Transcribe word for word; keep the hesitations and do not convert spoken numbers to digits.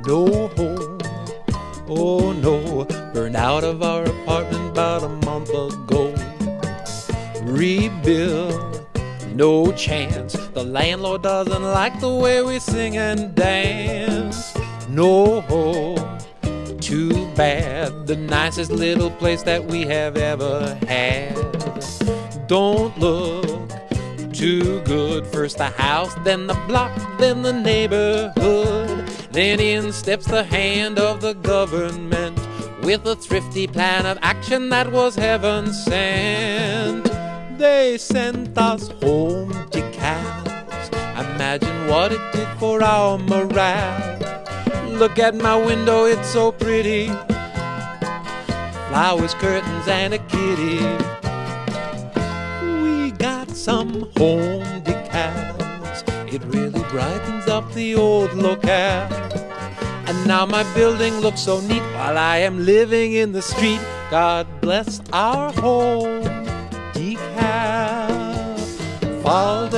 no home. Oh no, burned out of our apartment about a month ago. Rebuild, no chance. The landlord doesn't like the way we sing and dance. No hope, too bad. The nicest little place that we have ever had. Don't look too good. First the house, then the block, then the neighborhood. Then in steps the hand of the government with a thrifty plan of action that was heaven sent. They sent us home decals. Imagine what it did for our morale. Look at my window, it's so pretty. Flowers, curtains, and a kitty. We got some home decals. It really brightens up the old locale. And now my building looks so neat while I am living in the street. God bless our home decal. Fall